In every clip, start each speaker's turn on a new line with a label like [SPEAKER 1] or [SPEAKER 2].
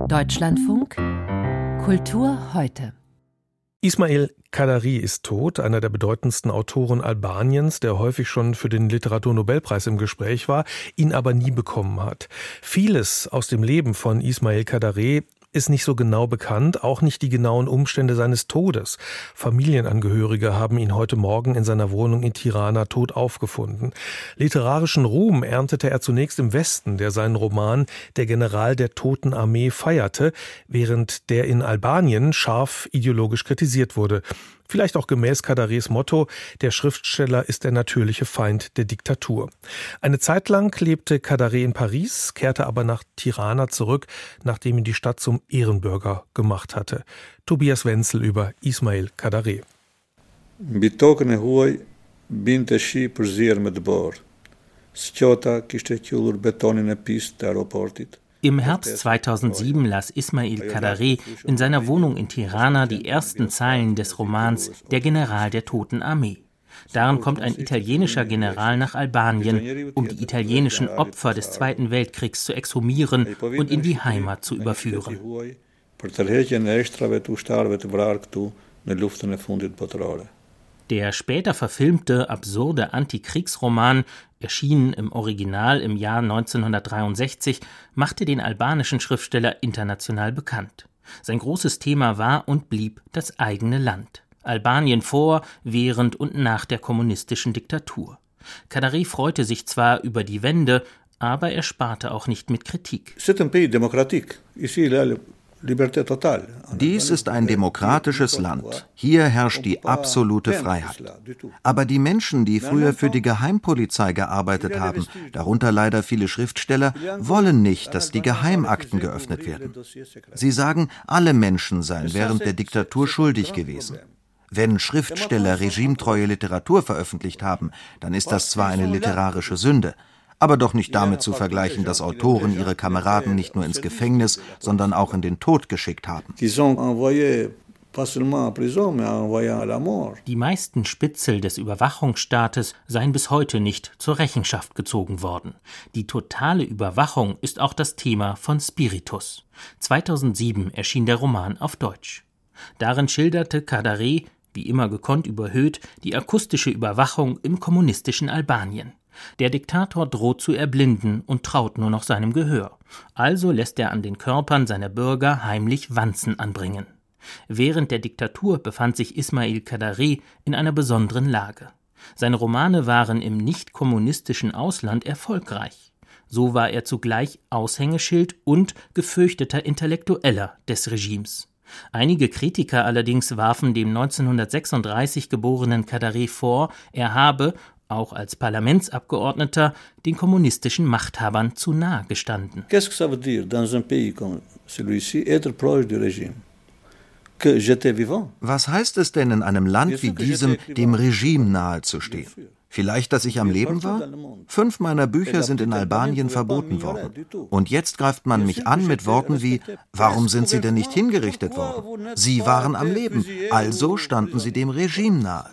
[SPEAKER 1] Deutschlandfunk Kultur heute.
[SPEAKER 2] Ismail Kadari ist tot, einer der bedeutendsten Autoren Albaniens, der häufig schon für den Literaturnobelpreis im Gespräch war, ihn aber nie bekommen hat. Vieles aus dem Leben von Ismail Kadari ist nicht so genau bekannt, auch nicht die genauen Umstände seines Todes. Familienangehörige haben ihn heute Morgen in seiner Wohnung in Tirana tot aufgefunden. Literarischen Ruhm erntete er zunächst im Westen, der seinen Roman »Der General der Toten Armee« feierte, während der in Albanien scharf ideologisch kritisiert wurde. Vielleicht auch gemäß Kadaris Motto, der Schriftsteller ist der natürliche Feind der Diktatur. Eine Zeit lang lebte Kadari in Paris, kehrte aber nach Tirana zurück, nachdem ihn die Stadt zum Ehrenbürger gemacht hatte. Tobias Wenzel über Ismail Kadari.
[SPEAKER 3] Mbi tokën e huaj binte shi përzier me dëbor. Sqota kishte qullur betonin e pistë të aeroportit.
[SPEAKER 4] Im Herbst 2007 las Ismail Kadari in seiner Wohnung in Tirana die ersten Zeilen des Romans »Der General der Toten Armee«. Darin kommt ein italienischer General nach Albanien, um die italienischen Opfer des Zweiten Weltkriegs zu exhumieren und in die Heimat zu überführen. Der später verfilmte, absurde Antikriegsroman, erschienen im Original im Jahr 1963, machte den albanischen Schriftsteller international bekannt. Sein großes Thema war und blieb das eigene Land. Albanien vor, während und nach der kommunistischen Diktatur. Kadari freute sich zwar über die Wende, aber er sparte auch nicht mit Kritik.
[SPEAKER 5] Dies ist ein demokratisches Land. Hier herrscht die absolute Freiheit. Aber die Menschen, die früher für die Geheimpolizei gearbeitet haben, darunter leider viele Schriftsteller, wollen nicht, dass die Geheimakten geöffnet werden. Sie sagen, alle Menschen seien während der Diktatur schuldig gewesen. Wenn Schriftsteller regimetreue Literatur veröffentlicht haben, dann ist das zwar eine literarische Sünde, aber doch nicht damit zu vergleichen, dass Autoren ihre Kameraden nicht nur ins Gefängnis, sondern auch in den Tod geschickt haben.
[SPEAKER 4] Die meisten Spitzel des Überwachungsstaates seien bis heute nicht zur Rechenschaft gezogen worden. Die totale Überwachung ist auch das Thema von Spiritus. 2007 erschien der Roman auf Deutsch. Darin schilderte Kadari, wie immer gekonnt überhöht, die akustische Überwachung im kommunistischen Albanien. Der Diktator droht zu erblinden und traut nur noch seinem Gehör. Also lässt er an den Körpern seiner Bürger heimlich Wanzen anbringen. Während der Diktatur befand sich Ismail Kadari in einer besonderen Lage. Seine Romane waren im nicht-kommunistischen Ausland erfolgreich. So war er zugleich Aushängeschild und gefürchteter Intellektueller des Regimes. Einige Kritiker allerdings warfen dem 1936 geborenen Kadari vor, er habe, auch als Parlamentsabgeordneter, den kommunistischen Machthabern zu nahe gestanden.
[SPEAKER 5] Was heißt es denn in einem Land wie diesem, dem Regime nahe zu stehen? Vielleicht, dass ich am Leben war? 5 meiner Bücher sind in Albanien verboten worden. Und jetzt greift man mich an mit Worten wie, warum sind sie denn nicht hingerichtet worden? Sie waren am Leben, also standen sie dem Regime nahe.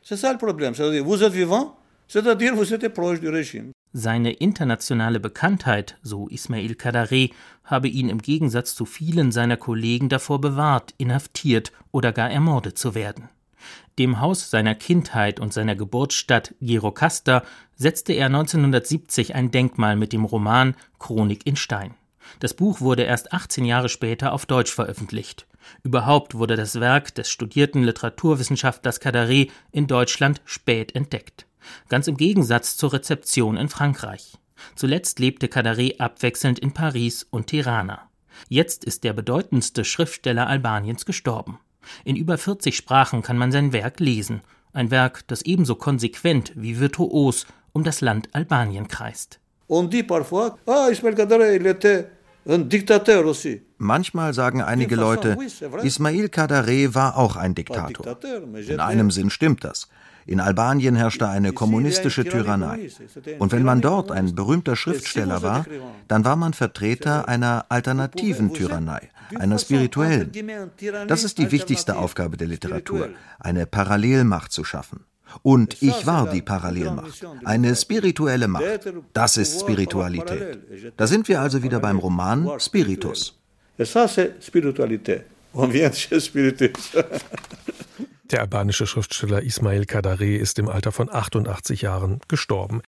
[SPEAKER 4] Seine internationale Bekanntheit, so Ismail Kadari, habe ihn im Gegensatz zu vielen seiner Kollegen davor bewahrt, inhaftiert oder gar ermordet zu werden. Dem Haus seiner Kindheit und seiner Geburtsstadt Gjirokastra setzte er 1970 ein Denkmal mit dem Roman Chronik in Stein. Das Buch wurde erst 18 Jahre später auf Deutsch veröffentlicht. Überhaupt wurde das Werk des studierten Literaturwissenschaftlers Kadari in Deutschland spät entdeckt. Ganz im Gegensatz zur Rezeption in Frankreich. Zuletzt lebte Kadari abwechselnd in Paris und Tirana. Jetzt ist der bedeutendste Schriftsteller Albaniens gestorben. In über 40 Sprachen kann man sein Werk lesen. Ein Werk, das ebenso konsequent wie virtuos um das Land Albanien kreist.
[SPEAKER 5] Manchmal sagen einige Leute, Ismail Kadari war auch ein Diktator. In einem Sinn stimmt das. In Albanien herrschte eine kommunistische Tyrannei. Und wenn man dort ein berühmter Schriftsteller war, dann war man Vertreter einer alternativen Tyrannei, einer spirituellen. Das ist die wichtigste Aufgabe der Literatur, eine Parallelmacht zu schaffen. Und ich war die Parallelmacht, eine spirituelle Macht. Das ist Spiritualität. Da sind wir also wieder beim Roman Spiritus.
[SPEAKER 3] Esa è spiritualità.
[SPEAKER 2] Der albanische Schriftsteller Ismail Kadare ist im Alter von 88 Jahren gestorben.